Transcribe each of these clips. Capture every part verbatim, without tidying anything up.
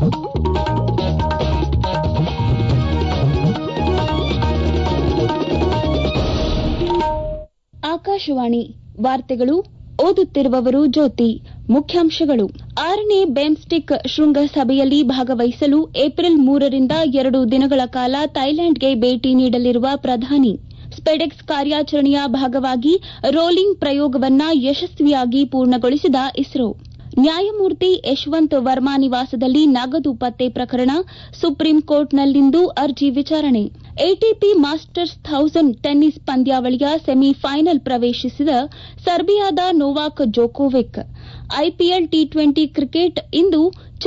ಆಕಾಶವಾಣಿ ವಾರ್ತೆಗಳು ಓದುತ್ತಿರುವವರು ಜ್ಯೋತಿ. ಮುಖ್ಯಾಂಶಗಳು. ಆರನೇ ಬಿಮ್ಸ್ಟೆಕ್ ಶೃಂಗಸಭೆಯಲ್ಲಿ ಭಾಗವಹಿಸಲು ಏಪ್ರಿಲ್ ಮೂರರಿಂದ ಎರಡು ದಿನಗಳ ಕಾಲ ಥೈಲ್ಯಾಂಡ್ಗೆ ಭೇಟಿ ನೀಡಲಿರುವ ಪ್ರಧಾನಿ. ಸ್ಪೆಡೆಕ್ಸ್ ಕಾರ್ಯಾಚರಣೆಯ ಭಾಗವಾಗಿ ರೋಲಿಂಗ್ ಪ್ರಯೋಗವನ್ನು ಯಶಸ್ವಿಯಾಗಿ ಪೂರ್ಣಗೊಳಿಸಿದ ಇಸ್ರೋ. ನ್ಯಾಯಮೂರ್ತಿ ಯಶವಂತ್ ವರ್ಮಾ ನಿವಾಸದಲ್ಲಿ ನಗದು ಪತ್ತೆ ಪ್ರಕರಣ ಸುಪ್ರೀಂ ಕೋರ್ಟ್ನಲ್ಲಿಂದು ಅರ್ಜಿ ವಿಚಾರಣೆ. ಎಟಿಪಿ ಮಾಸ್ಟರ್ಸ್ ಥೌಸಂಡ್ ಟೆನ್ನಿಸ್ ಪಂದ್ಯಾವಳಿಯ ಸೆಮಿಫೈನಲ್ ಪ್ರವೇಶಿಸಿದ ಸರ್ಬಿಯಾದ Novak Djokovic. IPL T twenty cricket ಇಂದು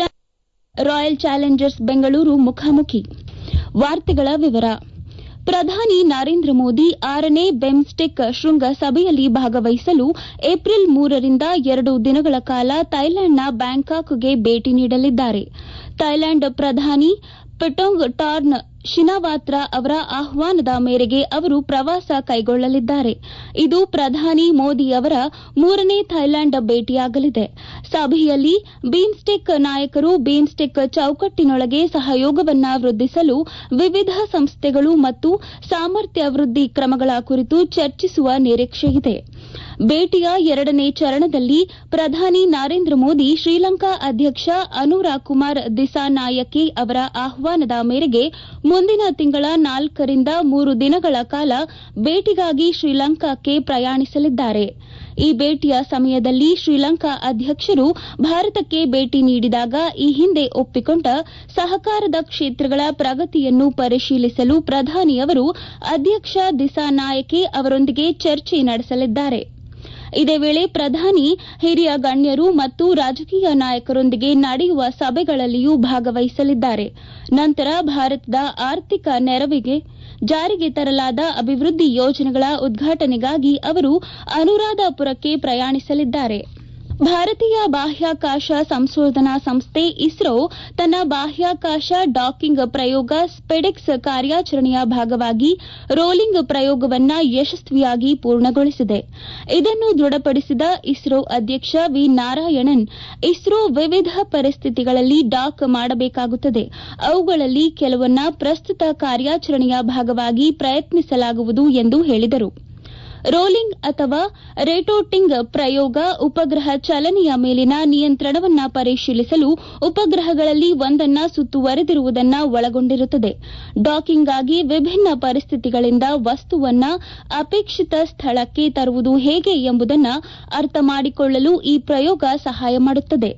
ರಾಯಲ್ ಚಾಲೆಂಜರ್ಸ್ ಬೆಂಗಳೂರು ಮುಖಾಮುಖಿ. ವಾರ್ತೆಗಳ ವಿವರ. ಪ್ರಧಾನಿ ನರೇಂದ್ರ ಮೋದಿ ಆರನೇ ಬಿಮ್ಸ್ಟೆಕ್ ಶೃಂಗಸಭೆಯಲ್ಲಿ ಭಾಗವಹಿಸಲು ಏಪ್ರಿಲ್ ಮೂರರಿಂದ ಎರಡು ದಿನಗಳ ಕಾಲ ಥೈಲ್ಯಾಂಡ್ನ ಬ್ಯಾಂಕಾಕ್ಗೆ ಭೇಟಿ ನೀಡಲಿದ್ದಾರೆ. ಥೈಲ್ಯಾಂಡ್ ಪ್ರಧಾನಿ ಪಟೋಂಗ್ ಟಾರ್ನ್ ಶಿನಾವಾತ್ರಾ ಅವರ ಆಹ್ವಾನದ ಮೇರೆಗೆ ಅವರು ಪ್ರವಾಸ ಕೈಗೊಳ್ಳಲಿದ್ದಾರೆ. ಇದು ಪ್ರಧಾನಿ ಮೋದಿ ಅವರ ಮೂರನೇ ಥೈಲ್ಯಾಂಡ್ ಭೇಟಿಯಾಗಲಿದೆ. ಸಭೆಯಲ್ಲಿ ಬಿಮ್ಸ್ಟೆಕ್ ನಾಯಕರು ಬಿಮ್ಸ್ಟೆಕ್ ಚೌಕಟ್ಟಿನೊಳಗೆ ಸಹಯೋಗವನ್ನು ವೃದ್ಧಿಸಲು ವಿವಿಧ ಸಂಸ್ಥೆಗಳು ಮತ್ತು ಸಾಮರ್ಥ್ಯ ವೃದ್ಧಿ ಕ್ರಮಗಳ ಕುರಿತು ಚರ್ಚಿಸುವ ನಿರೀಕ್ಷೆಯಿದೆ. ಭೇಟಿಯ ಎರಡನೇ ಚರಣದಲ್ಲಿ ಪ್ರಧಾನಿ ನರೇಂದ್ರ ಮೋದಿ ಶ್ರೀಲಂಕಾ ಅಧ್ಯಕ್ಷ ಅನುರಾ ಕುಮಾರ್ ದಿಸಾನಾಯಕೆ ಅವರ ಆಹ್ವಾನದ ಮೇರೆಗೆ ಮುಂದಿನ ತಿಂಗಳ ನಾಲ್ಕರಿಂದ ಮೂರು ದಿನಗಳ ಕಾಲ ಭೇಟಿಗಾಗಿ ಶ್ರೀಲಂಕಾಕ್ಕೆ ಪ್ರಯಾಣಿಸಲಿದ್ದಾರೆ. ಈ ಭೇಟಿಯ ಸಮಯದಲ್ಲಿ ಶ್ರೀಲಂಕಾ ಅಧ್ಯಕ್ಷರು ಭಾರತಕ್ಕೆ ಭೇಟಿ ನೀಡಿದಾಗ ಈ ಹಿಂದೆ ಒಪ್ಪಿಕೊಂಡ ಸಹಕಾರದ ಕ್ಷೇತ್ರಗಳ ಪ್ರಗತಿಯನ್ನು ಪರಿಶೀಲಿಸಲು ಪ್ರಧಾನಿಯವರು ಅಧ್ಯಕ್ಷ ದಿಸಾನಾಯಕೆ ಅವರೊಂದಿಗೆ ಚರ್ಚೆ ನಡೆಸಲಿದ್ದಾರೆ. ಇದೇ ವೇಳೆ ಪ್ರಧಾನಿ ಹಿರಿಯ ಗಣ್ಯರು ಮತ್ತು ರಾಜಕೀಯ ನಾಯಕರೊಂದಿಗೆ ನಡೆಯುವ ಸಭೆಗಳಲ್ಲಿಯೂ ಭಾಗವಹಿಸಲಿದ್ದಾರೆ. ನಂತರ ಭಾರತದ ಆರ್ಥಿಕ ನೆರವಿಗೆ ಜಾರಿಗೆ ತರಲಾದ ಅಭಿವೃದ್ಧಿ ಯೋಜನೆಗಳ ಉದ್ಘಾಟನೆಗಾಗಿ ಅವರು ಅನುರಾಧಾಪುರಕ್ಕೆ ಪ್ರಯಾಣಿಸಲಿದ್ದಾರೆ. ಭಾರತೀಯ ಬಾಹ್ಯಾಕಾಶ ಸಂಶೋಧನಾ ಸಂಸ್ಥೆ ಇಸ್ರೋ ತನ್ನ ಬಾಹ್ಯಾಕಾಶ ಡಾಕಿಂಗ್ ಪ್ರಯೋಗ ಸ್ಪೆಡೆಕ್ಸ್ ಕಾರ್ಯಾಚರಣೆಯ ಭಾಗವಾಗಿ ರೋಲಿಂಗ್ ಪ್ರಯೋಗವನ್ನು ಯಶಸ್ವಿಯಾಗಿ ಪೂರ್ಣಗೊಳಿಸಿದೆ. ಇದನ್ನು ದೃಢಪಡಿಸಿದ ಇಸ್ರೋ ಅಧ್ಯಕ್ಷ ವಿ ನಾರಾಯಣನ್, ಇಸ್ರೋ ವಿವಿಧ ಪರಿಸ್ಥಿತಿಗಳಲ್ಲಿ ಡಾಕ್ ಮಾಡಬೇಕಾಗುತ್ತದೆ. ಅವುಗಳಲ್ಲಿ ಕೆಲವನ್ನ ಪ್ರಸ್ತುತ ಕಾರ್ಯಾಚರಣೆಯ ಭಾಗವಾಗಿ ಪ್ರಯತ್ನಿಸಲಾಗುವುದು ಎಂದು ಹೇಳಿದರು. ರೋಲಿಂಗ್ ಅಥವಾ ರೇಟೋಟಿಂಗ್ ಪ್ರಯೋಗ ಉಪಗ್ರಹ ಚಲನೆಯ ಮೇಲಿನ ನಿಯಂತ್ರಣವನ್ನು ಪರಿಶೀಲಿಸಲು ಉಪಗ್ರಹಗಳಲ್ಲಿ ಒಂದನ್ನ ಸುತ್ತುವರೆದಿರುವುದನ್ನು ಒಳಗೊಂಡಿರುತ್ತದೆ. ಡಾಕಿಂಗ್ಗಾಗಿ ವಿಭಿನ್ನ ಪರಿಸ್ಥಿತಿಗಳಿಂದ ವಸ್ತುವನ್ನು ಅಪೇಕ್ಷಿತ ಸ್ಥಳಕ್ಕೆ ತರುವುದು ಹೇಗೆ ಎಂಬುದನ್ನು ಅರ್ಥ ಮಾಡಿಕೊಳ್ಳಲು ಈ ಪ್ರಯೋಗ ಸಹಾಯ ಮಾಡುತ್ತದೆ.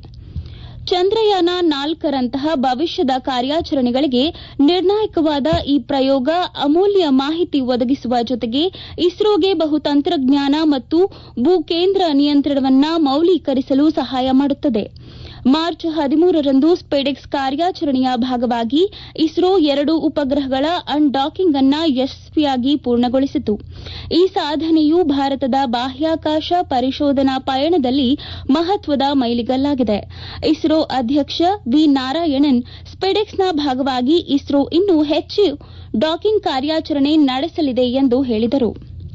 ಚಂದ್ರಯಾನ ನಾಲ್ಕರಂತಹ ಭವಿಷ್ಯದ ಕಾರ್ಯಾಚರಣೆಗಳಿಗೆ ನಿರ್ಣಾಯಕವಾದ ಈ ಪ್ರಯೋಗ ಅಮೂಲ್ಯ ಮಾಹಿತಿ ಒದಗಿಸುವ ಜೊತೆಗೆ ಇಸ್ರೋಗೆ ಬಹುತಂತ್ರಜ್ಞಾನ ಮತ್ತು ಭೂಕೇಂದ್ರ ನಿಯಂತ್ರಣವನ್ನು ಮೌಲ್ಯೀಕರಿಸಲು ಸಹಾಯ ಮಾಡುತ್ತದೆ. ಮಾರ್ಚ್ ಹದಿಮೂರರಂದು ಸ್ಪೆಡೆಕ್ಸ್ ಕಾರ್ಯಾಚರಣೆಯ ಭಾಗವಾಗಿ ಇಸ್ರೋ ಎರಡು ಉಪಗ್ರಹಗಳ ಅನ್ಡಾಕಿಂಗ್ ಅನ್ನು ಯಶಸ್ವಿಯಾಗಿ ಪೂರ್ಣಗೊಳಿಸಿತು. ಈ ಸಾಧನೆಯು ಭಾರತದ ಬಾಹ್ಯಾಕಾಶ ಪರಿಶೋಧನಾ ಪಯಣದಲ್ಲಿ ಮಹತ್ವದ ಮೈಲಿಗಲ್ಲಾಗಿದೆ. ಇಸ್ರೋ ಅಧ್ಯಕ್ಷ ವಿ ನಾರಾಯಣನ್, ಸ್ಪೆಡೆಕ್ಸ್ನ ಭಾಗವಾಗಿ ಇಸ್ರೋ ಇನ್ನೂ ಹೆಚ್ಚು ಡಾಕಿಂಗ್ ಕಾರ್ಯಾಚರಣೆ ನಡೆಸಲಿದೆ ಎಂದು ಹೇಳಿದರು.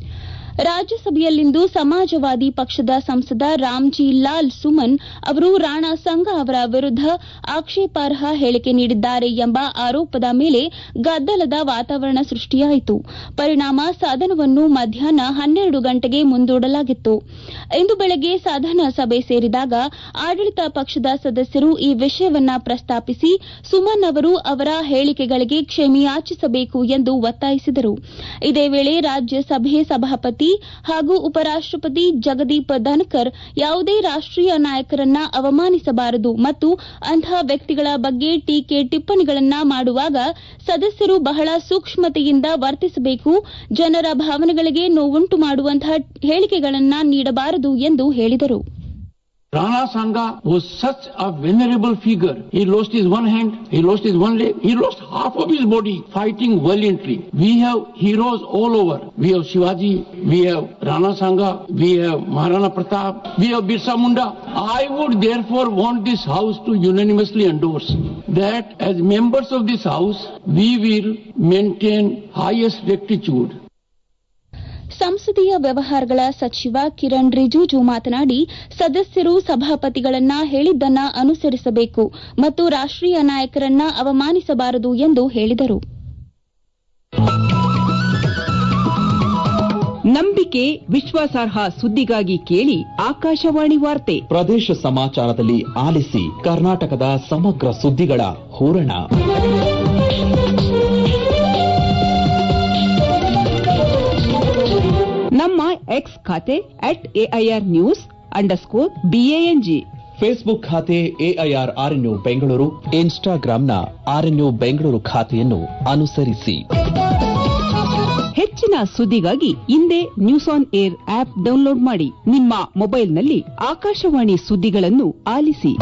ರಾಜ್ಯಸಭೆಯಲ್ಲಿಂದು ಸಮಾಜವಾದಿ ಪಕ್ಷದ ಸಂಸದ ರಾಮ್ಜಿ ಲಾಲ್ ಸುಮನ್ ಅವರು ರಾಣಾ ಸಂಗ ಅವರ ವಿರುದ್ಧ ಆಕ್ಷೇಪಾರ್ಹ ಹೇಳಿಕೆ ನೀಡಿದ್ದಾರೆ ಎಂಬ ಆರೋಪದ ಮೇಲೆ ಗದ್ದಲದ ವಾತಾವರಣ ಸೃಷ್ಟಿಯಾಯಿತು. ಪರಿಣಾಮ ಸದನವನ್ನು ಮಧ್ಯಾಹ್ನ ಹನ್ನೆರಡು ಗಂಟೆಗೆ ಮುಂದೂಡಲಾಗಿತ್ತು. ಇಂದು ಬೆಳಗ್ಗೆ ಸದನ ಸಭೆ ಸೇರಿದಾಗ ಆಡಳಿತ ಪಕ್ಷದ ಸದಸ್ಯರು ಈ ವಿಷಯವನ್ನ ಪ್ರಸ್ತಾಪಿಸಿ ಸುಮನ್ ಅವರು ಅವರ ಹೇಳಿಕೆಗಳಿಗೆ ಕ್ಷಮೆಯಾಚಿಸಬೇಕು ಎಂದು ಒತ್ತಾಯಿಸಿದರು. ಇದೇ ವೇಳೆ ರಾಜ್ಯಸಭೆ ಸಭಾಪತಿ ಹಾಗೂ ಉಪರಾಷ್ಟಪತಿ ಜಗದೀಪ್ ಧನ್ಕರ್ ಯಾವುದೇ ರಾಷ್ಟೀಯ ನಾಯಕರನ್ನ ಅವಮಾನಿಸಬಾರದು ಮತ್ತು ಅಂತಹ ವ್ಯಕ್ತಿಗಳ ಬಗ್ಗೆ ಟೀಕೆ ಟಿಪ್ಪಣಿಗಳನ್ನ ಮಾಡುವಾಗ ಸದಸ್ಯರು ಬಹಳ ಸೂಕ್ಷ್ಮತೆಯಿಂದ ವರ್ತಿಸಬೇಕು, ಜನರ ಭಾವನೆಗಳಿಗೆ ನೋವುಂಟು ಮಾಡುವಂತಹ ಹೇಳಿಕೆಗಳನ್ನ ನೀಡಬಾರದು ಎಂದು ಹೇಳಿದರು. Rana Sangha was such a venerable figure. He lost his one hand, he lost his one leg, he lost half of his body fighting valiantly. We have heroes all over. We have Shivaji, we have Rana Sangha, we have Maharana Pratap, we have Birsa Munda. I would therefore want this house to unanimously endorse that as members of this house, we will maintain highest rectitude. ಸಂಸದೀಯ ವ್ಯವಹಾರಗಳ ಸಚಿವ ಕಿರಣ್ ರಿಜಿಜು ಮಾತನಾಡಿ, ಸದಸ್ಯರು ಸಭಾಪತಿಗಳನ್ನ ಹೇಳಿದ್ದನ್ನ ಅನುಸರಿಸಬೇಕು ಮತ್ತು ರಾಷ್ಟೀಯ ನಾಯಕರನ್ನ ಅವಮಾನಿಸಬಾರದು ಎಂದು ಹೇಳಿದರು. ನಂಬಿಕೆ, ವಿಶ್ವಾಸಾರ್ಹ ಸುದ್ದಿಗಾಗಿ ಕೇಳಿ ಆಕಾಶವಾಣಿ ವಾರ್ತೆ. ಪ್ರದೇಶ ಸಮಾಚಾರದಲ್ಲಿ ಆಲಿಸಿ ಕರ್ನಾಟಕದ ಸಮಗ್ರ ಸುದ್ದಿಗಳ ಹೂರಣ. ನಮ್ಮ ಎಕ್ಸ್ ಖಾತೆ at AIR news underscore BANG, Facebook ಖಾತೆ ಎಐಆರ್ ಆರ್ಎನ್ಯು ಬೆಂಗಳೂರು, ಇನ್ಸ್ಟಾಗ್ರಾಂನ ಆರ್ಎನ್ಯು ಬೆಂಗಳೂರು ಖಾತೆಯನ್ನು ಅನುಸರಿಸಿ. ಹೆಚ್ಚಿನ ಸುದ್ದಿಗಾಗಿ ಇಂದೇ news on air app download ಮಾಡಿ. ನಿಮ್ಮ ಮೊಬೈಲ್ನಲ್ಲಿ ಆಕಾಶವಾಣಿ ಸುದ್ದಿಗಳನ್ನು ಆಲಿಸಿ.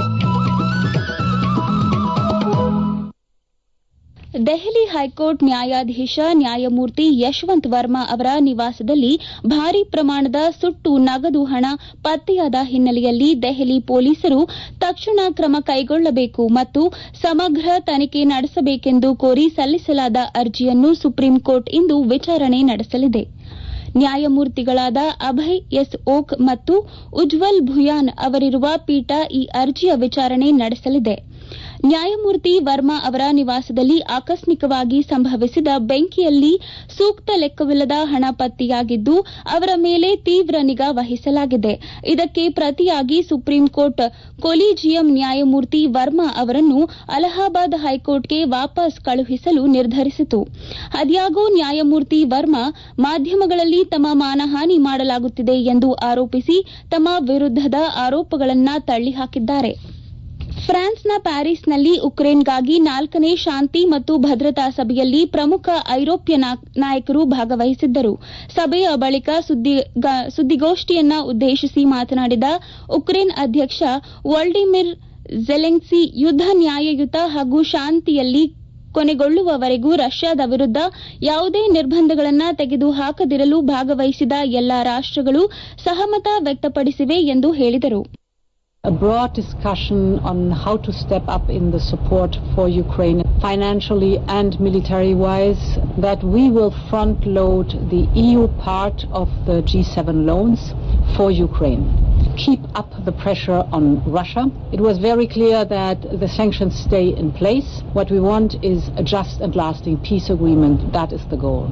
ದೆಹಲಿ ಹೈಕೋರ್ಟ್ ನ್ಯಾಯಾಧೀಶ ನ್ಯಾಯಮೂರ್ತಿ ಯಶವಂತ್ ವರ್ಮಾ ಅವರ ನಿವಾಸದಲ್ಲಿ ಭಾರೀ ಪ್ರಮಾಣದ ಸುಟ್ಟು ನಗದು ಹಣ ಪತ್ತೆಯಾದ ಹಿನ್ನೆಲೆಯಲ್ಲಿ ದೆಹಲಿ ಪೊಲೀಸರು ತಕ್ಷಣ ಕ್ರಮ ಕೈಗೊಳ್ಳಬೇಕು ಮತ್ತು ಸಮಗ್ರ ತನಿಖೆ ನಡೆಸಬೇಕೆಂದು ಕೋರಿ ಸಲ್ಲಿಸಲಾದ ಅರ್ಜಿಯನ್ನು ಸುಪ್ರೀಂಕೋರ್ಟ್ ಇಂದು ವಿಚಾರಣೆ ನಡೆಸಲಿದೆ. ನ್ಯಾಯಮೂರ್ತಿಗಳಾದ ಅಭಯ್ ಎಸ್ ಓಕ್ ಮತ್ತು ಉಜ್ವಲ್ ಭುಯಾನ್ ಅವರಿರುವ ಪೀಠ ಈ ಅರ್ಜಿಯ ವಿಚಾರಣೆ ನಡೆಸಲಿದೆ. ನ್ಯಾಯಮೂರ್ತಿ ವರ್ಮಾ ಅವರ ನಿವಾಸದಲ್ಲಿ ಆಕಸ್ಮಿಕವಾಗಿ ಸಂಭವಿಸಿದ ಬೆಂಕಿಯಲ್ಲಿ ಸೂಕ್ತ ಲೆಕ್ಕವಿಲ್ಲದ ಹಣ ಪತ್ತೆಯಾಗಿದ್ದು, ಅವರ ಮೇಲೆ ತೀವ್ರ ನಿಗಾ ವಹಿಸಲಾಗಿದೆ. ಇದಕ್ಕೆ ಪ್ರತಿಯಾಗಿ ಸುಪ್ರೀಂಕೋರ್ಟ್ ಕೊಲಿಜಿಯಂ ನ್ಯಾಯಮೂರ್ತಿ ವರ್ಮಾ ಅವರನ್ನು ಅಲಹಾಬಾದ್ ಹೈಕೋರ್ಟ್ಗೆ ವಾಪಸ್ ಕಳುಹಿಸಲು ನಿರ್ಧರಿಸಿತು. ಆದಾಗ್ಯೂ ನ್ಯಾಯಮೂರ್ತಿ ವರ್ಮಾ ಮಾಧ್ಯಮಗಳಲ್ಲಿ ತಮ್ಮ ಮಾನಹಾನಿ ಮಾಡಲಾಗುತ್ತಿದೆ ಎಂದು ಆರೋಪಿಸಿ ತಮ್ಮ ವಿರುದ್ದದ ಆರೋಪಗಳನ್ನು ತಳ್ಳಿಹಾಕಿದ್ದಾರೆ. ಫ್ರಾನ್ಸ್ನ ಪ್ಯಾರಿಸ್ನಲ್ಲಿ ಉಕ್ರೇನ್ಗಾಗಿ ನಾಲ್ಕನೇ ಶಾಂತಿ ಮತ್ತು ಭದ್ರತಾ ಸಭೆಯಲ್ಲಿ ಪ್ರಮುಖ ಐರೋಪ್ಯ ನಾಯಕರು ಭಾಗವಹಿಸಿದ್ದರು. ಸಭೆಯ ಬಳಿಕ ಸುದ್ದಿಗೋಷ್ಠಿಯನ್ನ ಉದ್ದೇಶಿಸಿ ಮಾತನಾಡಿದ ಉಕ್ರೇನ್ ಅಧ್ಯಕ್ಷ ವೋಲ್ಡಿಮಿರ್ ಝೆಲೆನ್ಸ್ಕಿ, ಯುದ್ಧ ನ್ಯಾಯಯುತ ಹಾಗೂ ಶಾಂತಿಯಲ್ಲಿ ಕೊನೆಗೊಳ್ಳುವವರೆಗೂ ರಷ್ಯಾದ ವಿರುದ್ಧ ಯಾವುದೇ ನಿರ್ಬಂಧಗಳನ್ನು ತೆಗೆದುಹಾಕದಿರಲು ಭಾಗವಹಿಸಿದ ಎಲ್ಲಾ ರಾಷ್ಟಗಳು ಸಹಮತ ವ್ಯಕ್ತಪಡಿಸಿವೆ ಎಂದು ಹೇಳಿದರು. A broad discussion on how to step up in the support for Ukraine financially and military-wise, that we will front-load the E U part of the G seven loans for Ukraine. Keep up the pressure on Russia. It was very clear that the sanctions stay in place. What we want is a just and lasting peace agreement. That is the goal.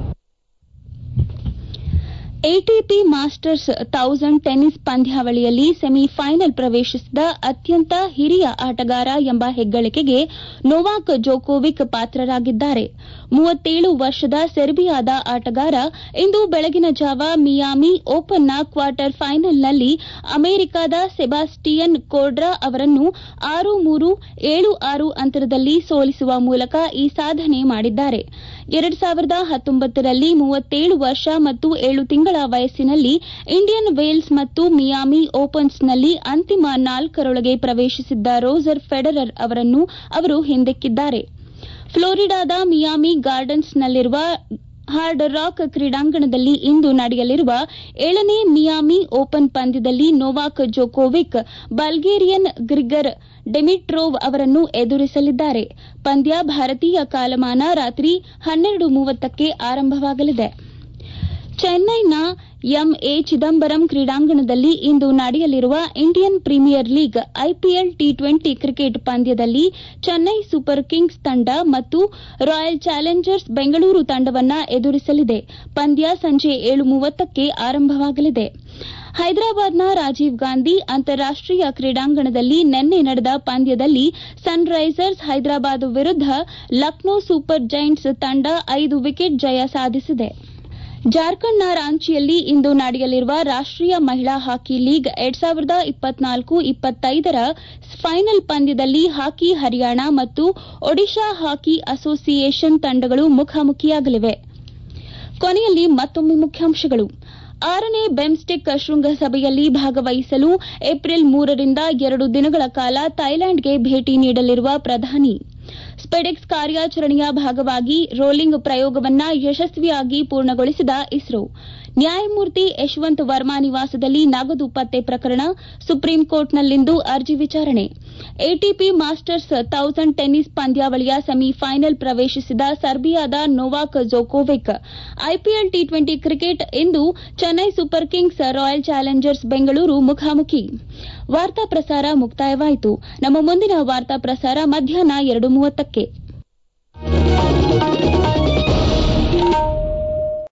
ATP masters thousand tennis ಪಂದ್ಯಾವಳಿಯಲ್ಲಿ semifinal ಪ್ರವೇಶಿಸಿದ ಅತ್ಯಂತ ಹಿರಿಯ ಆಟಗಾರ ಎಂಬ ಹೆಗ್ಗಳಿಕೆಗೆ Novak Djokovic ಪಾತ್ರರಾಗಿದ್ದಾರೆ. ಮೂವತ್ತೇಳು ವರ್ಷದ ಸೆರ್ಬಿಯಾದ ಆಟಗಾರ ಇಂದು ಬೆಳಗಿನ ಜಾವ ಮಿಯಾಮಿ ಓಪನ್ನ ಕ್ವಾರ್ಟರ್ ಫೈನಲ್ನಲ್ಲಿ ಅಮೆರಿಕದ ಸೆಬಾಸ್ಟಿಯನ್ ಕೋರ್ಡ್ರಾ ಅವರನ್ನು ಆರು ಮೂರು ಏಳು ಆರು ಅಂತರದಲ್ಲಿ ಸೋಲಿಸುವ ಮೂಲಕ ಈ ಸಾಧನೆ ಮಾಡಿದ್ದಾರೆ. ಎರಡು ಸಾವಿರದ ಹತ್ತೊಂಬತ್ತರಲ್ಲಿ ಮೂವತ್ತೇಳು ವರ್ಷ ಮತ್ತು ಏಳು ತಿಂಗಳ ವಯಸ್ಸಿನಲ್ಲಿ ಇಂಡಿಯನ್ ವೇಲ್ಸ್ ಮತ್ತು ಮಿಯಾಮಿ ಓಪನ್ಸ್ನಲ್ಲಿ ಅಂತಿಮ ನಾಲ್ಕರೊಳಗೆ ಪ್ರವೇಶಿಸಿದ್ದ ರೋಜರ್ ಫೆಡರರ್ ಅವರನ್ನು ಅವರು ಹಿಂದಿಕ್ಕಿದ್ದಾರೆ. ಫ್ಲೋರಿಡಾದ ಮಿಯಾಮಿ ಗಾರ್ಡನ್ಸ್ನಲ್ಲಿರುವ ಹಾರ್ಡ್ ರಾಕ್ ಕ್ರೀಡಾಂಗಣದಲ್ಲಿ ಇಂದು ನಡೆಯಲಿರುವ ಏಳನೇ ಮಿಯಾಮಿ ಓಪನ್ ಪಂದ್ಯದಲ್ಲಿ Novak Djokovic Bulgarian Grigor Dimitrov ಅವರನ್ನು ಎದುರಿಸಲಿದ್ದಾರೆ. ಪಂದ್ಯ ಭಾರತೀಯ ಕಾಲಮಾನ ರಾತ್ರಿ ಹನ್ನೆರಡು ಮೂವತ್ತಕ್ಕೆ ಆರಂಭವಾಗಲಿದೆ. ಚೆನ್ನೈನ ಎಂಎ ಚಿದಂಬರಂ ಕ್ರೀಡಾಂಗಣದಲ್ಲಿ ಇಂದು ನಡೆಯಲಿರುವ Indian Premier League IPL T twenty cricket ಪಂದ್ಯದಲ್ಲಿ ಚೆನ್ನೈ ಸೂಪರ್ ಕಿಂಗ್ಸ್ ತಂಡ ಮತ್ತು ರಾಯಲ್ ಚಾಲೆಂಜರ್ಸ್ ಬೆಂಗಳೂರು ತಂಡವನ್ನು ಎದುರಿಸಲಿದೆ. ಪಂದ್ಯ ಸಂಜೆ ಏಳು ಮೂವತ್ತಕ್ಕೆ ಆರಂಭವಾಗಲಿದೆ. ಹೈದರಾಬಾದ್ನ ರಾಜೀವ್ ಗಾಂಧಿ ಅಂತಾರಾಷ್ಟೀಯ ಕ್ರೀಡಾಂಗಣದಲ್ಲಿ ನಿನ್ನೆ ನಡೆದ ಪಂದ್ಯದಲ್ಲಿ ಸನ್ರೈಸರ್ಸ್ ಹೈದರಾಬಾದ್ ವಿರುದ್ಧ ಲಕ್ನೋ ಸೂಪರ್ ಜೈಂಟ್ಸ್ ತಂಡ ಐದು ವಿಕೆಟ್ ಜಯ ಸಾಧಿಸಿದೆ. ಜಾರ್ಖಂಡ್ನ ರಾಂಚಿಯಲ್ಲಿ ಇಂದು ನಡೆಯಲಿರುವ ರಾಷ್ಟೀಯ ಮಹಿಳಾ ಹಾಕಿ ಲೀಗ್ ಎರಡ್ ಸಾವಿರದ ಇಪ್ಪತ್ನಾಲ್ಕು ಇಪ್ಪತ್ತೈದರ ಫೈನಲ್ ಪಂದ್ಯದಲ್ಲಿ ಹಾಕಿ ಹರಿಯಾಣ ಮತ್ತು ಒಡಿಶಾ ಹಾಕಿ ಅಸೋಸಿಯೇಷನ್ ತಂಡಗಳು ಮುಖಾಮುಖಿಯಾಗಲಿವೆ. ಕೊನೆಯಲ್ಲಿ ಮತ್ತೊಮ್ಮೆ ಮುಖ್ಯಾಂಶಗಳು. ಆರನೇ ಬಿಮ್ಸ್ಟೆಕ್ ಶೃಂಗಸಭೆಯಲ್ಲಿ ಭಾಗವಹಿಸಲು ಏಪ್ರಿಲ್ ಮೂರರಿಂದ ಎರಡು ದಿನಗಳ ಕಾಲ ಥೈಲ್ಯಾಂಡ್ಗೆ ಭೇಟಿ ನೀಡಲಿರುವ ಪ್ರಧಾನಿ. ಸ್ಪೆಡೆಕ್ಸ್ ಕಾರ್ಯಾಚರಣೆಯ ಭಾಗವಾಗಿ ರೋಲಿಂಗ್ ಪ್ರಯೋಗವನ್ನ ಯಶಸ್ವಿಯಾಗಿ ಪೂರ್ಣಗೊಳಿಸಿದ ಇಸ್ರೋ. ನ್ಯಾಯಮೂರ್ತಿ ಯಶವಂತ್ ವರ್ಮಾ ನಿವಾಸದಲ್ಲಿ ನಗದು ಪತ್ತೆ ಪ್ರಕರಣ ಸುಪ್ರೀಂ ಕೋರ್ಟ್ನಲ್ಲಿಂದು ಅರ್ಜಿ ವಿಚಾರಣೆ. ಎಟಿಪಿ ಮಾಸ್ಟರ್ಸ್ ಥೌಸಂಡ್ ಟೆನ್ನಿಸ್ ಪಂದ್ಯಾವಳಿಯ ಸೆಮಿಫೈನಲ್ ಪ್ರವೇಶಿಸಿದ ಸರ್ಬಿಯಾದ Novak Djokovic. IPL T twenty cricket ಇಂದು Chennai Super Kings Royal Challengers Bengaluru ಮುಖಾಮುಖಿ. ವಾರ್ತಾ ಪ್ರಸಾರ ಮುಕ್ತಾಯವಾಯಿತು. ನಮ್ಮ ಮುಂದಿನ ವಾರ್ತಾ ಪ್ರಸಾರ ಮಧ್ಯಾಹ್ನ ಎರಡು ಮೂವತ್ತಕ್ಕೆ.